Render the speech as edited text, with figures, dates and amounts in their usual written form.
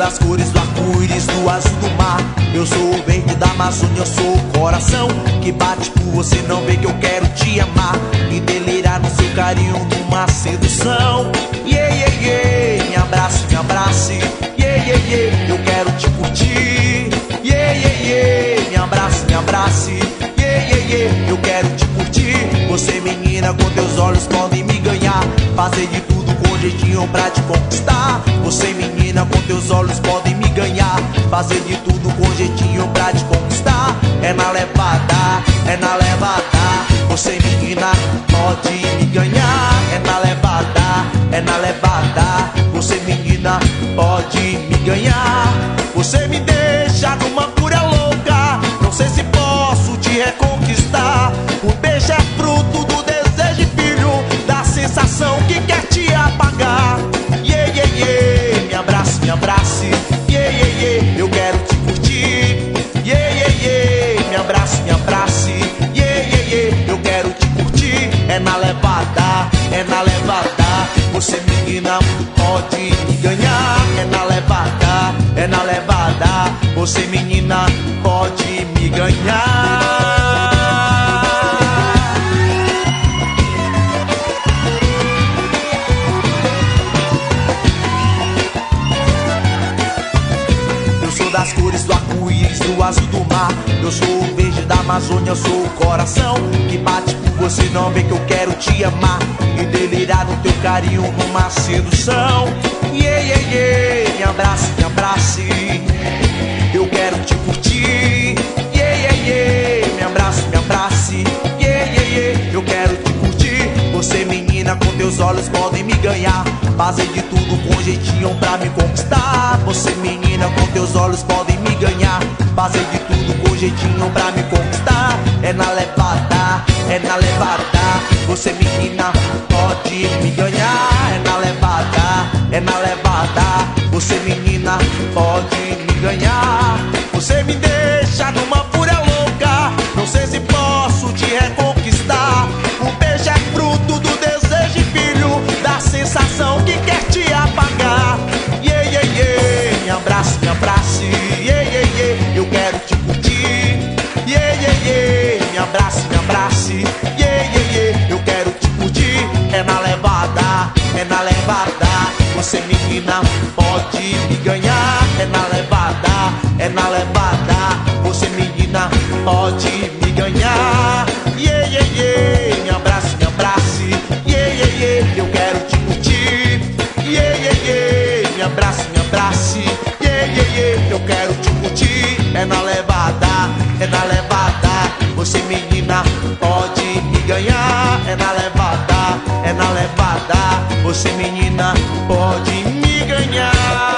das cores do arco-íris, do azul do mar. Eu sou o verde da Amazônia, eu sou o coração que bate por você, não vê que eu quero te amar e delirar no seu carinho numa sedução. Yeah, yeah, yeah, me abrace, yeah, yeah, yeah, eu quero te curtir. Yeah, yeah, yeah, me abrace, yeah, yeah, yeah, eu quero te curtir. Você menina, com teus olhos podem me ganhar, fazer de tudo com jeitinho pra te conquistar. Você menina, com teus olhos podem me ganhar, fazer de tudo com jeitinho pra te conquistar. É na levada, é na levada. Você menina pode me ganhar. É na levada, é na levada. Você menina pode me ganhar. Você me deixa numa fúria louca, não sei se posso te reconquistar. O beijo é fruto do desejo e filho da sensação que quer te apagar. Yeah, yeah, yeah, me abrace, yeah, yeah, yeah, eu quero te curtir. Yeah, yeah, yeah, me abrace, yeah, yeah, yeah, eu quero te curtir. É na levada, é na levada. Você menina pode me ganhar. É na levada, é na levada. Você menina pode me ganhar. Das cores do arco-íris, do azul do mar. Eu sou o verde da Amazônia, eu sou o coração que bate por você, não vê que eu quero te amar e delirar no teu carinho numa sedução. Yeah, yeah, yeah, me abrace, eu quero te curtir. Yeah, yeah, yeah, me abrace, yeah, yeah, yeah, eu quero te curtir. Você menina, com teus olhos podem me ganhar, fazer de tudo com jeitinho pra me conquistar. Você menina, com teus olhos podem me ganhar, fazer de tudo com jeitinho pra me conquistar. É na levada, é na levada. Você menina pode me ganhar. É na levada, é na levada. Você menina pode me ganhar. Você me deixa numa fúria louca, não sei se posso te reconquistar. O beijo é fruto do desejo e filho da sensação que quer te apagar. Yeah, yeah, yeah, me abrace, yeah, yeah, yeah, eu quero te curtir. Yeah, yeah, yeah, me abrace, yeah, yeah, yeah, eu quero te curtir. É na levada, é na levada. Você menina pode me ganhar. É na levada, é na levada. Você menina pode me ganhar. Yeah, yeah, yeah, me abrace, yeah, yeah, yeah, eu quero te curtir. Yeah, yeah, yeah, me abrace, yeah, yeah, yeah, eu quero te curtir. É na levada, é na levada. Você menina pode me ganhar. É na levada, é na levada. Você menina pode me ganhar.